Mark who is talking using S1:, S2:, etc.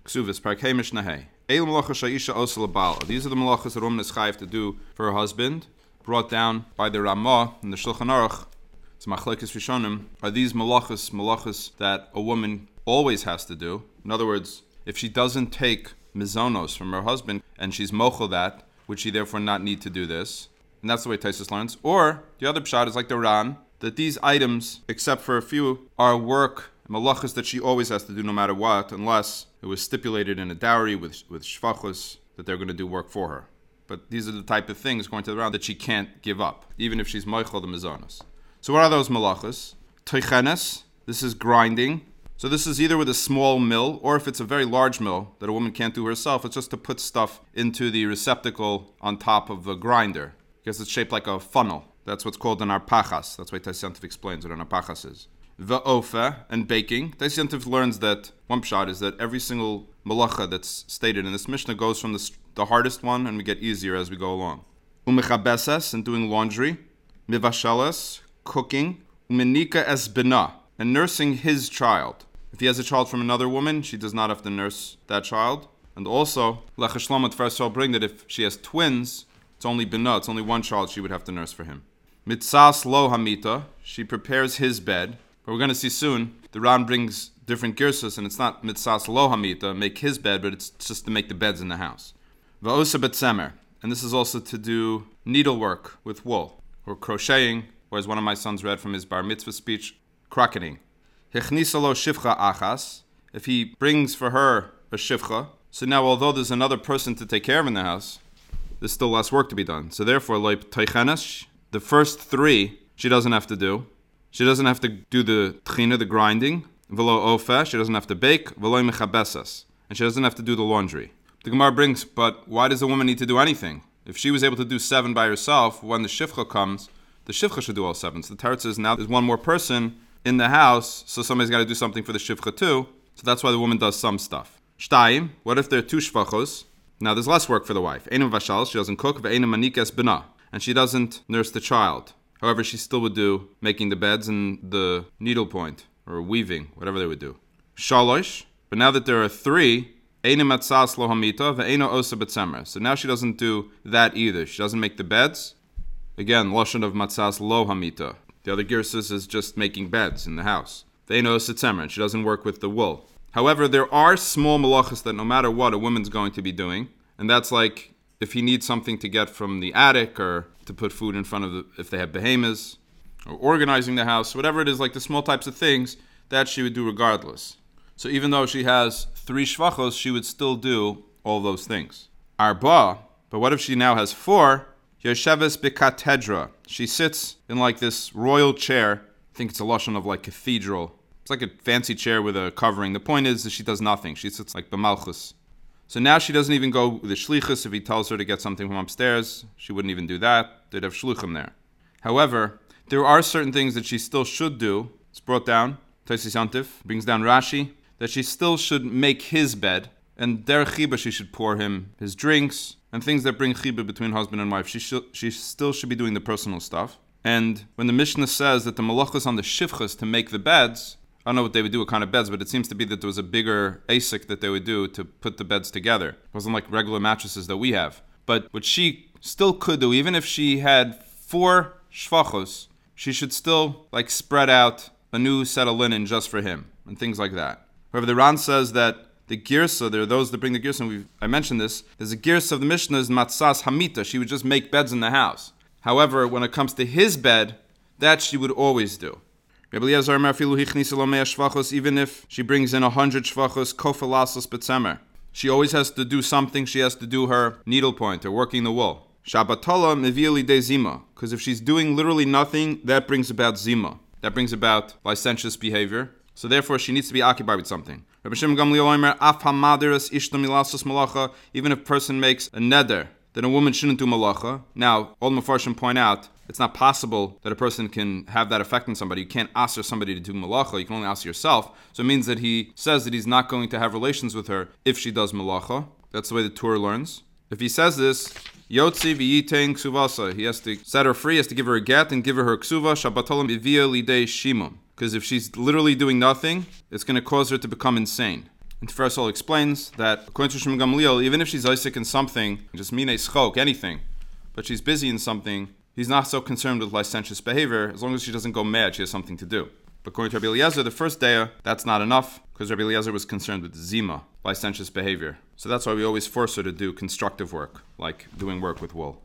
S1: Ksuvis, Parkei Mishnah. These are the malachas that a woman is chayiv to do for her husband, brought down by the Ramah in the Shulchan Aruch. It's Machlekes Rishonim. Are these malachas that a woman always has to do? In other words, if she doesn't take mizonos from her husband and she's mochel that, would she therefore not need to do this? And that's the way Taisus learns. Or the other pshat is like the Ran, that these items, except for a few, are work malachas that she always has to do no matter what, unless it was stipulated in a dowry with shvachos that they're going to do work for her. But these are the type of things, according to the Ran, that she can't give up, even if she's mochel the mizonos. So what are those malachas? Toichenes, this is grinding. So this is either with a small mill, or if it's a very large mill that a woman can't do herself, it's just to put stuff into the receptacle on top of the grinder, because it's shaped like a funnel. That's what's called an arpachas. That's why Taisyantiv explains what an arpachas is. Ve'ofe, and baking. Taisyantiv learns that one pshat is that every single malacha that's stated in this Mishnah goes from the hardest one, and we get easier as we go along. Umechabeses, and doing laundry. Mivasheles, cooking. Umenika es bina, and nursing his child. If he has a child from another woman, she does not have to nurse that child. And also, Lechashlamot first shall bring that if she has twins, it's only bina, it's only one child she would have to nurse for him. Mitzas lo hamita, she prepares his bed. But we're going to see soon, the Ran brings different girsas, and it's not mitzas lo hamita, make his bed, but it's just to make the beds in the house. Va'osa betzemer, and this is also to do needlework with wool, or crocheting, or as one of my sons read from his bar mitzvah speech, crocketing. Hechnisa lo shivcha achas, if he brings for her a shivcha, so now although there's another person to take care of in the house, there's still less work to be done. So therefore, like teichenes, the first three, she doesn't have to do. She doesn't have to do the tchina, the grinding. Velo ofeh, she doesn't have to bake. Velo mechabesas, and she doesn't have to do the laundry. The Gemara brings, but why does a woman need to do anything? If she was able to do 7 by herself, when the shivcha comes, the shivcha should do all 7. So the Tarot says now there's one more person in the house, so somebody's got to do something for the shivcha too. So that's why the woman does some stuff. Shtayim, what if there are 2 shvachos? Now there's less work for the wife. Einam vashal, she doesn't cook. Ve'einam manikes bina, and she doesn't nurse the child. However, she still would do making the beds and the needlepoint, or weaving, whatever they would do. Shalosh, but now that there are 3, Einam matzas lo hamita ve'eino osa betzemer. So now she doesn't do that either. She doesn't make the beds. Again, lashon of matzas lo hamita. The other girsas is just making beds in the house. Ve'eino osa tzemer, and she doesn't work with the wool. However, there are small malachas that no matter what a woman's going to be doing, and that's like if he needs something to get from the attic, or to put food in front of if they have behemoths, or organizing the house, whatever it is, like the small types of things, that she would do regardless. So even though she has 3 shvachos, she would still do all those things. Arba, but what if she now has 4? Yesheves b'katedra. She sits in like this royal chair. I think it's a lashon of like cathedral. It's like a fancy chair with a covering. The point is that she does nothing. She sits like b'malchus. So now she doesn't even go with the shlichus. If he tells her to get something from upstairs, she wouldn't even do that. They'd have shluchim there. However, there are certain things that she still should do. It's brought down. Taisus Yantif brings down Rashi that she still should make his bed, and derech chiba she should pour him his drinks and things that bring chiba between husband and wife. She still should be doing the personal stuff. And when the Mishnah says that the malachas on the shivchas to make the beds, I don't know what they would do, what kind of beds, but it seems to be that there was a bigger asik that they would do to put the beds together. It wasn't like regular mattresses that we have. But what she still could do, even if she had 4 shvachos, she should still like spread out a new set of linen just for him and things like that. However, the Ran says that the girsa, there are those that bring the girsa, and I mentioned this, there's a girsa of the Mishnah is matzas hamita. She would just make beds in the house. However, when it comes to his bed, that she would always do. Even if she brings in 100 shvachos, kofelasos betzemer, she always has to do something. She has to do her needlepoint or working the wool. Shabbatola mevieli de zima, because if she's doing literally nothing, that brings about zima. That brings about licentious behavior. So therefore, she needs to be occupied with something. Even if a person makes a neder, then a woman shouldn't do malacha. Now, all the Mefarshim point out, it's not possible that a person can have that effect on somebody. You can't ask somebody to do malacha. You can only ask yourself. So it means that he says that he's not going to have relations with her if she does malacha. That's the way the Torah learns. If he says this, Yotzi v'yitein ksuvasa, he has to set her free, he has to give her a get and give her her ksuva, shabbatolam ivia lidei shimon. Because if she's literally doing nothing, it's going to cause her to become insane. And Tiferes Ol explains that according to Shmuel Gamliel, even if she's Isaac in something, just minei schok, anything, but she's busy in something, he's not so concerned with licentious behavior as long as she doesn't go mad, she has something to do. But according to Rabbi Eliezer, the first day, that's not enough, because Rabbi Eliezer was concerned with zima, licentious behavior. So that's why we always force her to do constructive work, like doing work with wool.